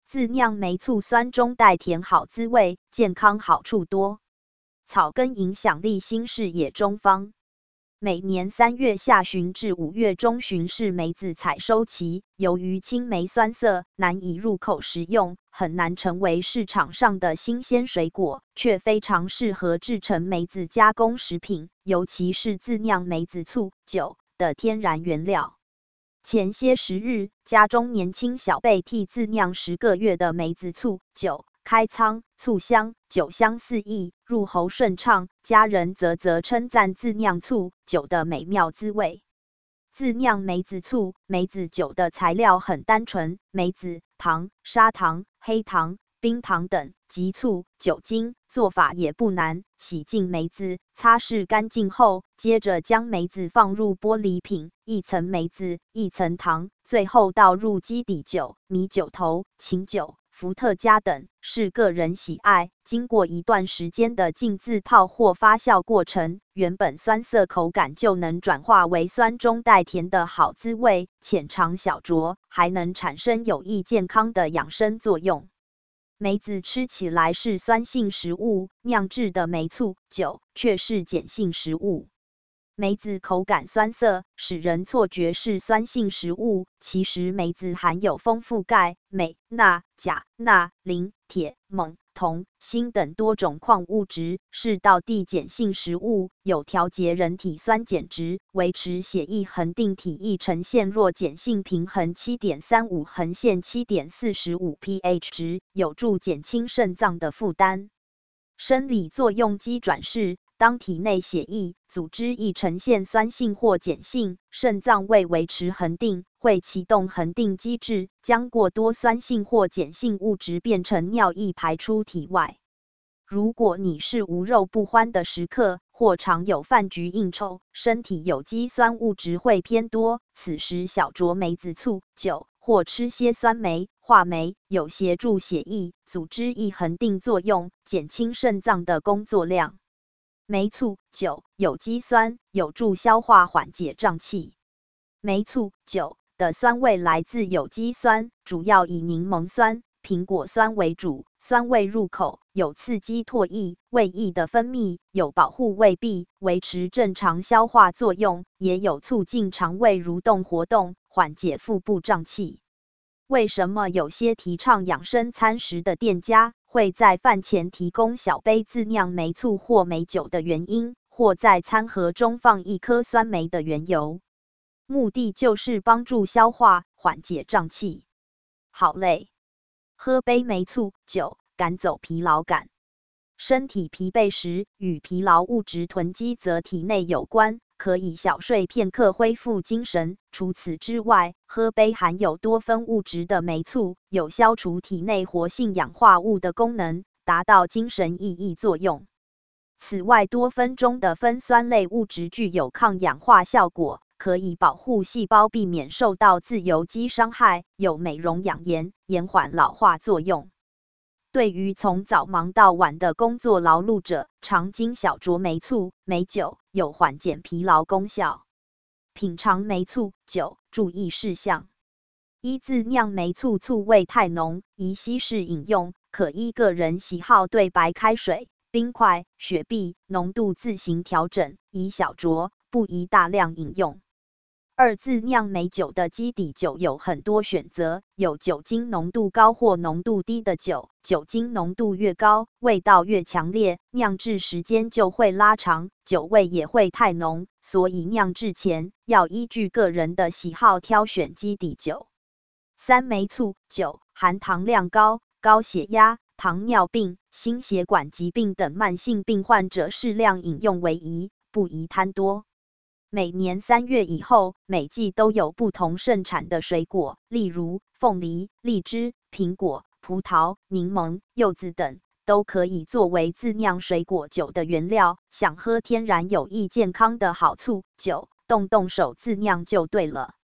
自酿梅醋酸中带甜，好滋味，健康好处多。草根影响力新视野中方。每年3月下旬至5月中旬是梅子采收期，由于青梅酸涩，难以入口食用，很难成为市场上的新鲜水果，却非常适合制成梅子加工食品，尤其是自酿梅子醋、酒的天然原料。前些时日，家中年轻小辈替自酿10个月的梅子醋、酒开仓，醋香、酒香四溢，入喉顺畅。家人则称赞自酿醋、酒的美妙滋味。自酿梅子醋、梅子酒的材料很单纯，梅子、糖、砂糖、黑糖、冰糖等及醋、酒精。做法也不难，洗净梅子，擦拭干净后，接着将梅子放入玻璃瓶，一层梅子，一层糖，最后倒入基底酒、米酒头、琴酒、伏特加等，视个人喜爱。经过一段时间的浸渍泡或发酵过程，原本酸涩口感就能转化为酸中带甜的好滋味，浅尝小酌，还能产生有益健康的养生作用。梅子吃起来是酸性食物，酿制的梅醋、酒却是碱性食物。梅子口感酸涩，使人错觉是酸性食物，其实梅子含有丰富钙、镁、钠、钾、钠、磷、铁、锰、铜、锌等多种矿物质，是道地碱性食物，有调节人体酸碱值，维持血液恒定，体液呈现弱碱性平衡 7.35 横线 7.45 pH 值，有助减轻肾脏的负担。生理作用机转是，当体内血液、组织液呈现酸性或碱性，肾脏为维持恒定，会启动恒定机制，将过多酸性或碱性物质变成尿液排出体外。如果你是无肉不欢的食客，或常有饭局应酬，身体有机酸物质会偏多，此时小酌梅子醋、酒，或吃些酸梅、话梅，有协助血液、组织液恒定作用，减轻肾脏的工作量。梅醋、酒有机酸，有助消化，缓解胀气。梅醋、酒的酸味来自有机酸，主要以柠檬酸、苹果酸为主，酸味入口，有刺激唾液、胃液的分泌，有保护胃壁、维持正常消化作用，也有促进肠胃蠕动活动，缓解腹部胀气。为什么有些提倡养生餐食的店家会在饭前提供小杯自酿梅醋或梅酒的原因，或在餐盒中放一颗酸梅的缘由？目的就是帮助消化，缓解胀气。好累，喝杯梅醋、酒，赶走疲劳感。身体疲惫时，与疲劳物质囤积则体内有关，可以小睡片刻恢复精神。除此之外，喝杯含有多酚物质的梅醋，有消除体内活性氧化物的功能，达到精神奕奕作用。此外，多酚中的酚酸类物质具有抗氧化效果，可以保护细胞避免受到自由基伤害，有美容养颜、延缓老化作用。对于从早忙到晚的工作劳碌者，常经小酌梅醋、梅酒，有缓解疲劳功效。品尝梅醋、酒注意事项：一、自酿梅醋醋味太浓，宜稀释饮用，可依个人喜好对白开水、冰块、雪碧浓度自行调整，宜小酌，不宜大量饮用。二、自酿梅酒的基底酒有很多选择，有酒精浓度高或浓度低的酒，酒精浓度越高，味道越强烈，酿制时间就会拉长，酒味也会太浓，所以酿制前要依据个人的喜好挑选基底酒。三、梅醋酒含糖量高，高血压、糖尿病、心血管疾病等慢性病患者适量饮用为宜，不宜贪多。每年3月以后，每季都有不同盛产的水果，例如凤梨、荔枝、苹果、葡萄、柠檬、柚子等，都可以作为自酿水果酒的原料。想喝天然有益健康的好醋、酒，动动手自酿就对了。